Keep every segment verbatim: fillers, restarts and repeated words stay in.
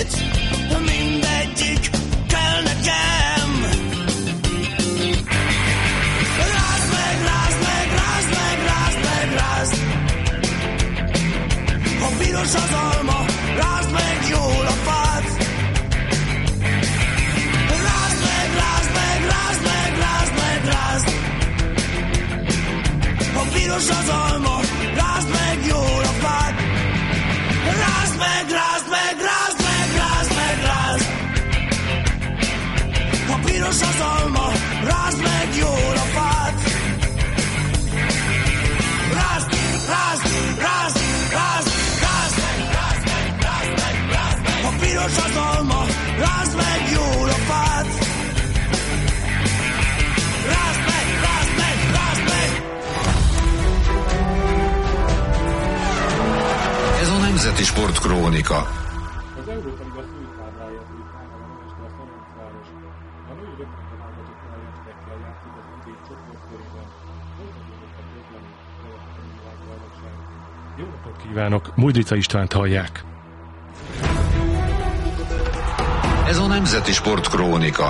vicc, mindegyik kell nekem. Rázd meg, rázd meg, rázd meg, rázd meg, rázd. Ha piros az alma, rázd meg jól a fát. Rázd meg, rázd meg, rázd meg, rázd meg, rázd. Ha piros az alma, rázd meg jól a fát. Rázd meg, rázd meg, rázd meg, rázd meg, rázd. Ha piros az alma, rázd meg jól a fát. Rázd, rázd, rázd, rázd, rázd meg, rázd meg, rázd meg, rázd meg. Ha piros az alma, rázd meg jól a fát. Rázd meg, rázd meg, rázd meg. Ez a Nemzeti Sport Krónika. Az Európa Liga főtáblája Britániában este a Ferencváros. A női röpködőválogatott ellenségekkel játszik az idén csoportkörében. Folytatódott a közleni következő világbajnokság. Jó napot kívánok! Mújdrica Istvánt hallják! Ez a Nemzeti Sport Krónika.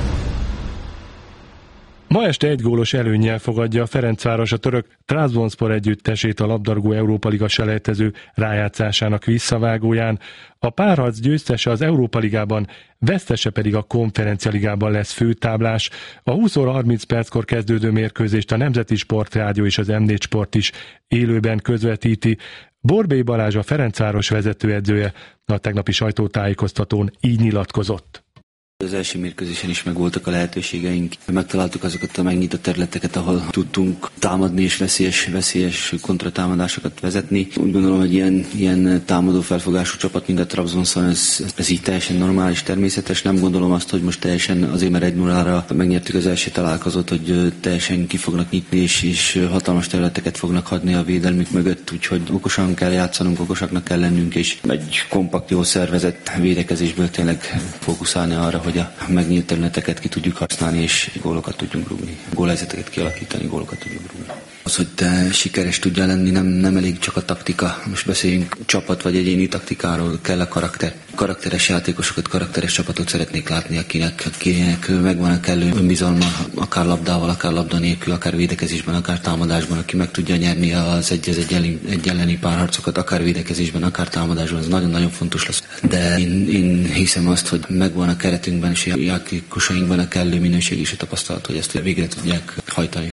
Ma este egy gólos előnnyel fogadja a Ferencváros a török Trabzonspor együttesét a labdarúgó Európa Liga selejtező rájátszásának visszavágóján. A párharc győztese az Európa Ligában, vesztese pedig a Konferencia Ligában lesz főtáblás. A húsz óra harminc perckor kezdődő mérkőzést a Nemzeti Sportrádió és az em négy Sport is élőben közvetíti. Borbély Balázs, a Ferencváros vezetőedzője, a tegnapi sajtótájékoztatón így nyilatkozott. Az első mérkőzésen is megvoltak a lehetőségeink. Megtaláltuk azokat a megnyitott területeket, ahol tudtunk támadni és veszélyes, veszélyes kontratámadásokat vezetni. Úgy gondolom, hogy ilyen, ilyen támadó felfogású csapat, mint a Trabzonspor, ez, ez így teljesen normális, természetes. Nem gondolom azt, hogy most teljesen azért, mert egy nullára megnyertük az első találkozót, hogy teljesen ki fognak nyitni, és, és hatalmas területeket fognak hagyni a védelmük mögött. Úgyhogy okosan kell játszanunk, okosaknak kell lennünk, és egy kompakt, jó szervezett védekezésből tényleg fókuszálni arra, hogy a megnyílt területeket ki tudjuk használni, és gólokat tudjunk rúgni. Gólhelyzeteket kialakítani, gólokat tudjunk rúgni. Az, hogy te sikeres tudja lenni, nem, nem elég csak a taktika. Most beszéljünk csapat vagy egyéni taktikáról, kell a karakter. Karakteres játékosokat, karakteres csapatot szeretnék látni, akinek, akinek megvan a kellő önbizalma, akár labdával, akár labda nélkül, akár védekezésben, akár támadásban, aki meg tudja nyerni az egy, egy, egy, egy elleni párharcokat, akár védekezésben, akár támadásban, ez nagyon-nagyon fontos lesz. De én, én hiszem azt, hogy megvan a keretünkben és a játékosainkban a kellő minőség és a tapasztalat, hogy ezt végre tudják hajtani.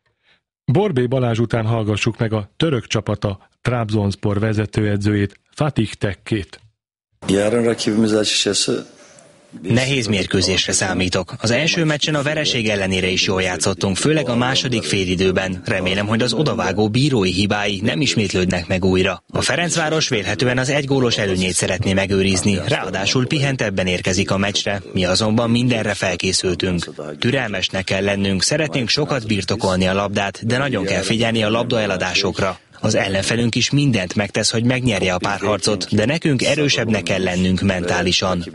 Borbély Balázs után hallgassuk meg a török csapata Trabzonspor vezetőedzőjét, Fatih Tekkét. Yarın rakibimiz açıkçası Nehéz mérkőzésre számítok. Az első meccsen a vereség ellenére is jól játszottunk, főleg a második félidőben. Remélem, hogy az odavágó bírói hibái nem ismétlődnek meg újra. A Ferencváros vélhetően az egygólos előnyét szeretné megőrizni, ráadásul pihentebben érkezik a meccsre, mi azonban mindenre felkészültünk. Türelmesnek kell lennünk, szeretnénk sokat birtokolni a labdát, de nagyon kell figyelni a labdaeladásokra. Az ellenfelünk is mindent megtesz, hogy megnyerje a párharcot, de nekünk erősebbnek kell lennünk mentálisan.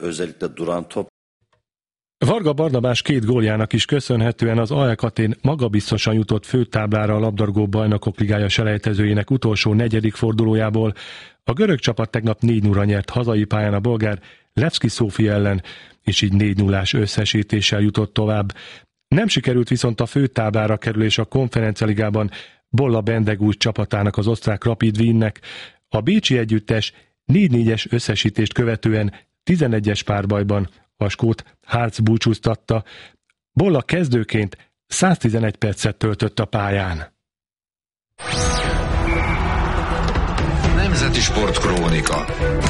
Varga Barnabás két góljának is köszönhetően az á e Katén magabiztosan jutott főtáblára a labdarúgó bajnokok ligája selejtezőjének utolsó negyedik fordulójából. A görög csapat tegnap négy nulla nyert hazai pályán a bolgár Levski Sofia ellen, és így négy nullás összesítéssel jutott tovább. Nem sikerült viszont a főtáblára kerülés a Konferencia Ligában Bolla Bendegúz csapatának, az osztrák Rapid Wiennek. A bécsi együttes négy négyes összesítést követően tizenegyes párbajban a skót Harc búcsúztatta. Bolla kezdőként száztizenegy percet töltött a pályán. Nemzeti Sport Krónika.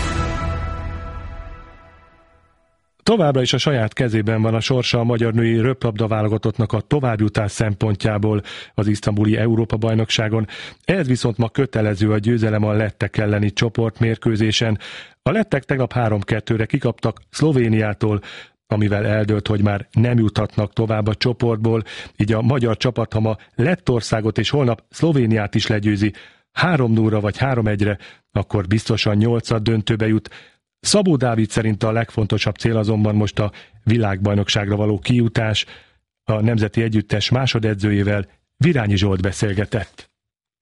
Továbbra is a saját kezében van a sorsa a magyar női röplabda válogatottnak a továbbjutás szempontjából az isztambuli Európa-bajnokságon. Ez viszont ma kötelező a győzelem a lettek elleni csoportmérkőzésen. A lettek tegnap három kettőre kikaptak Szlovéniától, amivel eldőlt, hogy már nem juthatnak tovább a csoportból, így a magyar csapat, ha ma Lettországot és holnap Szlovéniát is legyőzi három nulla vagy három egyre, akkor biztosan nyolcad döntőbe jut. Szabó Dávid szerint a legfontosabb cél azonban most a világbajnokságra való kijutás. A nemzeti együttes másodedzőjével, Virányi Zsolt beszélgetett.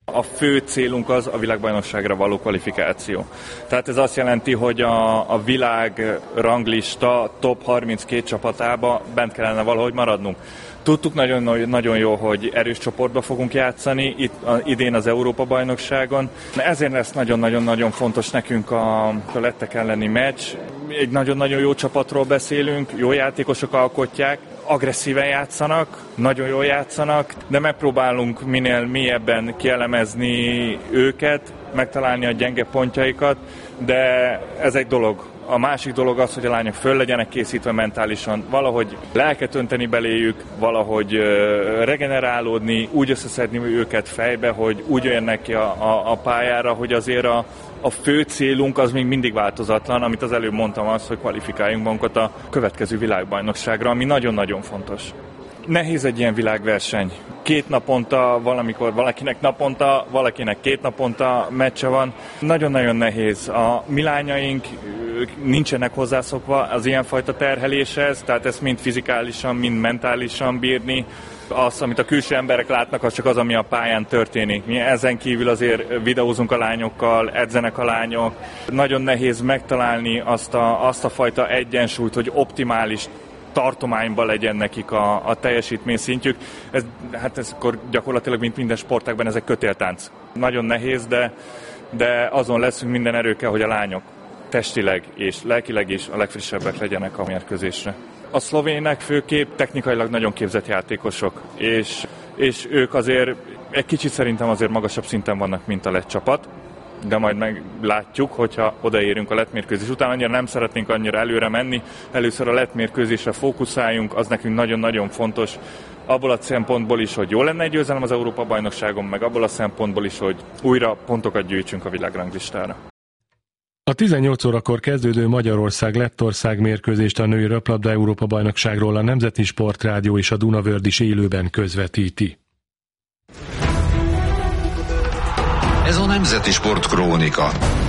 A fő célunk az a világbajnokságra való kvalifikáció. Tehát ez azt jelenti, hogy a, a világ ranglista top harminckét csapatába bent kellene valahogy maradnunk. Tudtuk nagyon, nagyon jó, hogy erős csoportba fogunk játszani, itt a, idén az Európa-bajnokságon. Ezért lesz nagyon-nagyon-nagyon fontos nekünk a, a lettek elleni meccs. Egy nagyon-nagyon jó csapatról beszélünk, jó játékosok alkotják, agresszíven játszanak, nagyon jól játszanak, de megpróbálunk minél mélyebben kielemezni őket, megtalálni a gyenge pontjaikat, de ez egy dolog. A másik dolog az, hogy a lányok föl legyenek készítve mentálisan, valahogy lelket önteni beléjük, valahogy regenerálódni, úgy összeszedni őket fejbe, hogy úgy jöjjenek ki a, a, a pályára, hogy azért a, a fő célunk az még mindig változatlan, amit az előbb mondtam, az, hogy kvalifikáljunk magunkat a következő világbajnokságra, ami nagyon-nagyon fontos. Nehéz egy ilyen világverseny. Két naponta, valamikor valakinek naponta, valakinek két naponta meccse van. Nagyon-nagyon nehéz. A mi lányaink nincsenek hozzászokva az ilyenfajta terheléshez, tehát ezt mind fizikálisan, mind mentálisan bírni. Az, amit a külső emberek látnak, az csak az, ami a pályán történik. Mi ezen kívül azért videózunk a lányokkal, edzenek a lányok. Nagyon nehéz megtalálni azt a, azt a fajta egyensúlyt, hogy optimális tartományban legyen nekik a, a teljesítmény szintjük. Ez, hát ez akkor gyakorlatilag, mint minden sportágban, ez egy kötéltánc. Nagyon nehéz, de, de azon leszünk minden erőkkel, hogy a lányok testileg és lelkileg is a legfrissebbek legyenek a mérkőzésre. A szlovének főképp technikailag nagyon képzett játékosok, és, és ők azért egy kicsit szerintem azért magasabb szinten vannak, mint a lett csapat, de majd meglátjuk, hogyha odaérünk a lett mérkőzés után. Annyira nem szeretnénk annyira előre menni, először a lett mérkőzésre fókuszáljunk, az nekünk nagyon-nagyon fontos, abból a szempontból is, hogy jó lenne egy győzelem az Európa-bajnokságon, meg abból a szempontból is, hogy újra pontokat gyűjtsünk a világranglistára. A tizennyolc órakor kezdődő Magyarország-Lettország mérkőzést a női röplabda Európa-bajnokságról a Nemzeti Sportrádió és a Dunavörd is élőben közvetíti. Ez a Nemzeti Sport Krónika.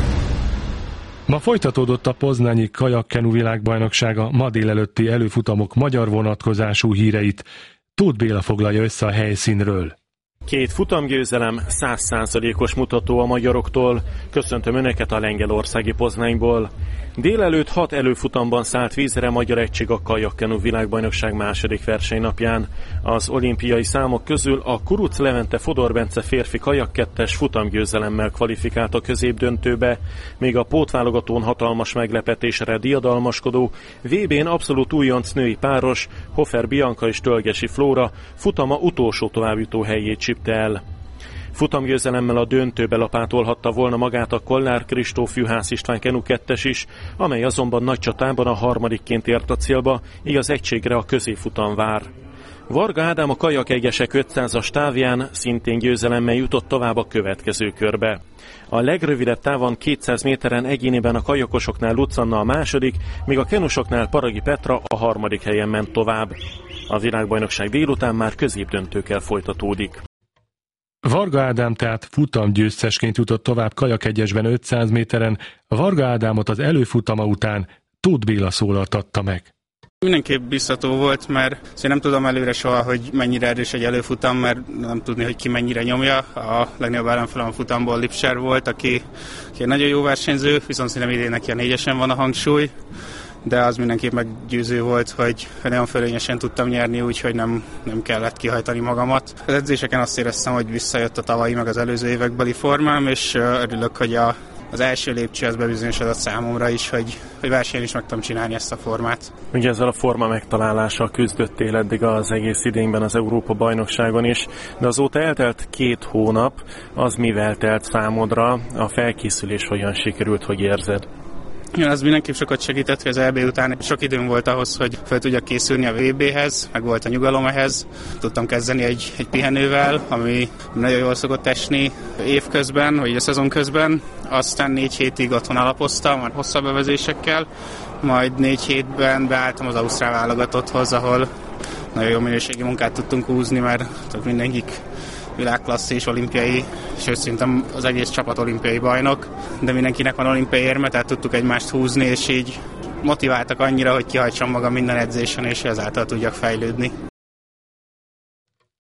Ma folytatódott a poznanyi kajakkenu világbajnoksága, ma délelőtti előfutamok magyar vonatkozású híreit. Tóth Béla foglalja össze a helyszínről. Két futamgyőzelem, száz százalékos mutató a magyaroktól. Köszöntöm Önöket a lengyelországi Poznányból. Délelőtt hat előfutamban szállt vízre magyar egység a kajakkenu világbajnokság második versenynapján. Az olimpiai számok közül a Kuruc Levente Fodor Bence férfi kajakkettes futamgyőzelemmel kvalifikált a középdöntőbe, míg a pótválogatón hatalmas meglepetésre diadalmaskodó vé bén abszolút újonc női páros Hofer Bianca és Tölgesi Flóra futama utolsó továbbjutó helyét csipte el. Futamgyőzelemmel a döntőbe lapátolhatta volna magát a Kollár Kristóf Juhász István Kenu kettes is, amely azonban nagy csatában a harmadikként ért a célba, így az egységre a középfutam vár. Varga Ádám a kajakegyesek ötszázas távján szintén győzelemmel jutott tovább a következő körbe. A legrövidebb távon kétszáz méteren egyéniben a kajakosoknál Lutz Anna a második, míg a kenusoknál Paragi Petra a harmadik helyen ment tovább. A világbajnokság délután már középdöntőkkel folytatódik. Varga Ádám tehát futamgyőztesként jutott tovább kajakegyesben ötszáz méteren, Varga Ádámot az előfutama után Tóth Béla szólaltatta meg. Mindenképp biztató volt, mert nem tudom előre soha, hogy mennyire erős egy előfutam, mert nem tudni, hogy ki mennyire nyomja. A legnagyobb ellenfelem a futamból Lipser volt, aki, aki egy nagyon jó versenyző, viszont szerintem idén neki a négyesen van a hangsúly, de az mindenképp meggyőző volt, hogy nagyon fölényesen tudtam nyerni, úgyhogy nem, nem kellett kihajtani magamat. Az edzéseken azt éreztem, hogy visszajött a tavalyi meg az előző évekbeli formám, és örülök, hogy a az első lépcső az bebizonyosodott számomra is, hogy, hogy versenyen is meg tudom csinálni ezt a formát. Ugye ezzel a forma megtalálással küzdöttél eddig az egész idényben az Európa-bajnokságon is, de azóta eltelt két hónap, az mivel telt számodra, a felkészülés hogyan sikerült, hogy érzed? Ja, az mindenképp sokat segített, hogy az é bé után sok időm volt ahhoz, hogy fel tudjak készülni a vé béhez, meg volt a nyugalom ehhez. Tudtam kezdeni egy, egy pihenővel, ami nagyon jól szokott esni évközben, vagy a szezon közben. Aztán négy hétig otthon alapoztam, már hosszabb bevezésekkel, majd négy hétben beálltam az ausztrál válogatotthoz, ahol nagyon jó minőségi munkát tudtunk húzni, mert mindenkik világklassz és olimpiai, sőt szerintem az egész csapat olimpiai bajnok, de mindenkinek van olimpiai érme, tehát tudtuk egymást húzni, és így motiváltak annyira, hogy kihajtsam magam minden edzésen, és ezáltal tudjak fejlődni.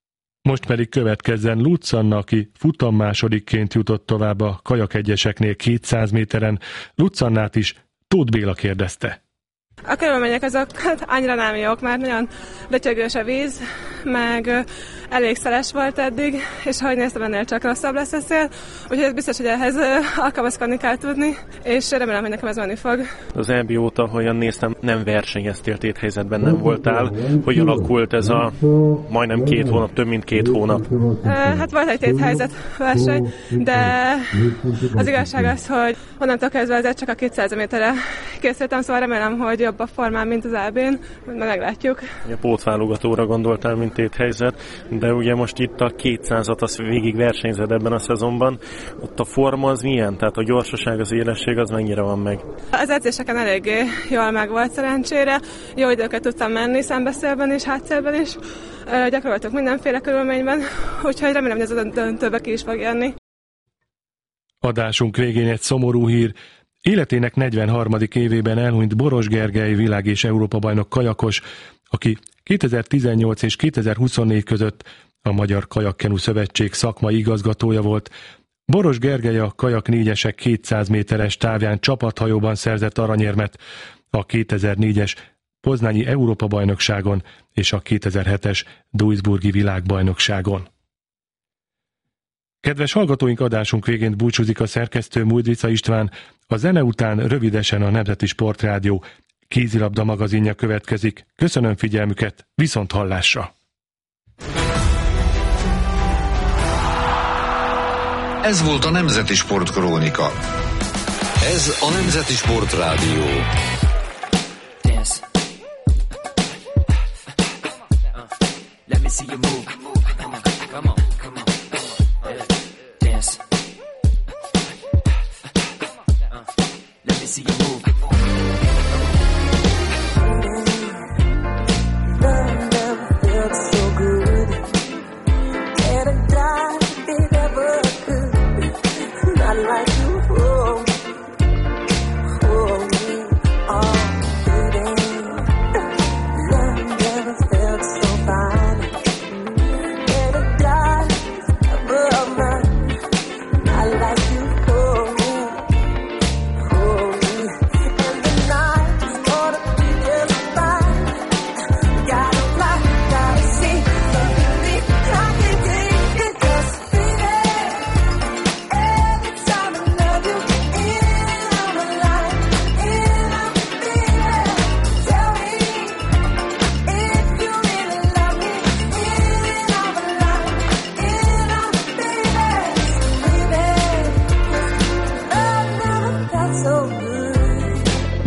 Most pedig következzen Lutz Anna, aki futam másodikként jutott tovább a kajakegyeseknél kétszáz méteren. Lutz Annát is Tóth Béla kérdezte. A körülmények azok hát annyira nem jók, mert nagyon lötyögős a víz, meg ö, elég szeles volt eddig, és ahogy néztem, ennél csak rosszabb lesz a szél, úgyhogy ez biztos, hogy ehhez ö, alkalmazkodni kell tudni, és remélem, hogy nekem ez menni fog. Az é bé óta, hogyan néztem, nem versenyeztél, téthelyzetben nem voltál. Hogy alakult ez a majdnem két hónap, több mint két hónap? Ö, hát volt egy téthelyzet verseny, de az igazság az, hogy onnantól kezdve ezért csak a kétszáz méterre készültem, szóval remélem, hogy jobb a formám, mint az é bén, majd meglátjuk. A pótválogatóra gondoltál, mint téthelyzet, de ugye most itt a kétszázat az végig versenyzed ebben a szezonban. Ott a forma az milyen? Tehát a gyorsaság, az élesség az mennyire van meg? Az edzéseken eléggé jól meg volt szerencsére. Jó időket tudtam menni szembeszélben és hátszélben is. Gyakoroltuk mindenféle körülményben, úgyhogy remélem, hogy ez a döntőbe ki is fog jönni. Adásunk végén egy szomorú hír. Életének negyvenharmadik évében elhunyt Boros Gergely világ- és Európa-bajnok kajakos, aki kétezer-tizennyolc és kétezer-huszonnégy között a Magyar Kajakkenu Szövetség szakmai igazgatója volt. Boros Gergely a kajak négyesek kétszáz méteres távján csapathajóban szerzett aranyérmet a kétezer-négyes Poznányi Európa-bajnokságon és a kétezer-hetes Duisburgi világbajnokságon. Kedves hallgatóink, adásunk végén búcsúzik a szerkesztő Mújdrica István. A zene után rövidesen a Nemzeti Sportrádió kézilabda magazinja következik. Köszönöm figyelmüket, viszont hallásra! Ez volt a Nemzeti Sportkrónika. Ez a Nemzeti Sportrádió. Let me see you move. Come on, come on, come on. Dance. Let me see you move. Love never felt so good. Can't have died if it ever could. Not like you hold me, hold me, oh baby. Love never felt so fine. Can't have died above mine. Not like you hold me, hold me. And the night is gonna be just fine. Gotta fly, gotta see, baby, I can take it, 'cause baby, every time I love you, in on my life, in on baby. Tell me if you really love me, in on my life, in on baby, baby. Love never felt so good.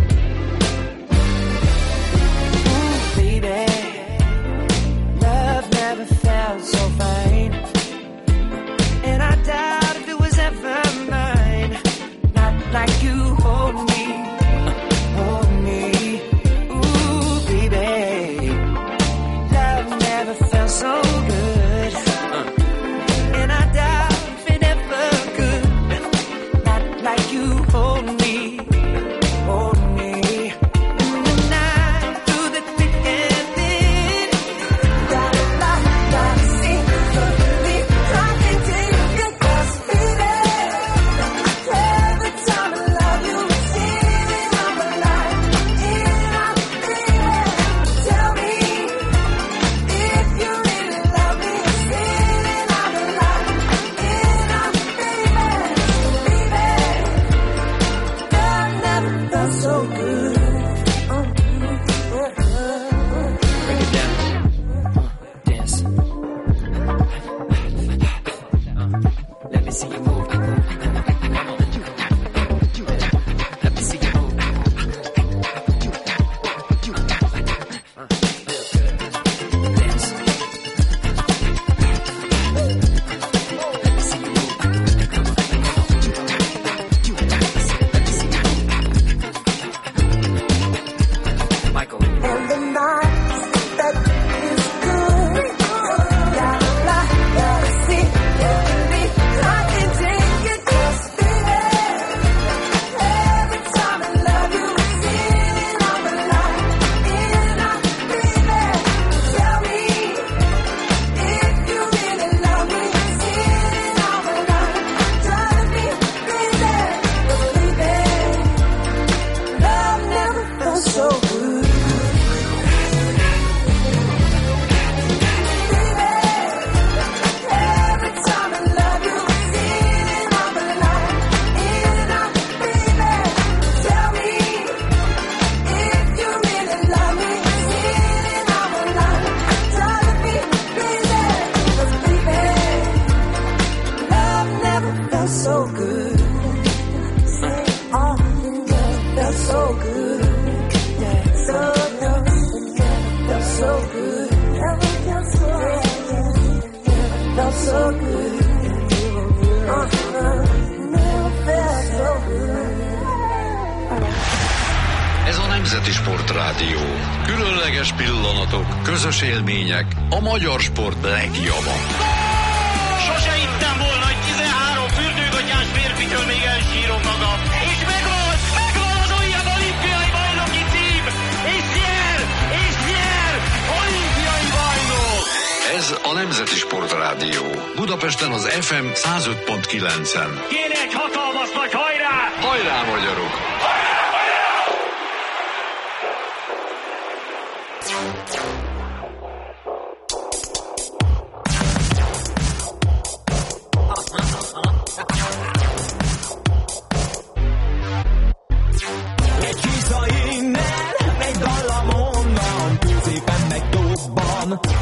Ooh, baby, love never felt so fine. And I doubt if it was ever mine. Not like you hold me, hold me. Ooh, baby, love never felt so good. And I doubt if it ever could. Not like you hold me, hold me. In the night, through the thick and thin. Gotta fly, gotta see, baby, I can take it, 'cause baby, every time I love you, it's in so good. Yeah, so good. Felt so good. Never felt so good. Felt so good. Uh-huh. Never felt so good. Ez a Nemzeti Sportrádió. Különleges pillanatok, közös élmények, a magyar sport legjava. Sose hittem volna, hogy tizenhárom fürdőgatyás férfitől még elsírom magam. És megvan, megvan az újabb olimpiai bajnoki cím! És nyer, és nyer, olimpiai bajnok! Ez a Nemzeti Sportrádió. Budapesten az ef em száz öt pont kilencen. Kéne egy hatalmas nagy hajrá! Hajrá, magyarok! Egy vissza innen, egy dallam onnan, középen meg dobban.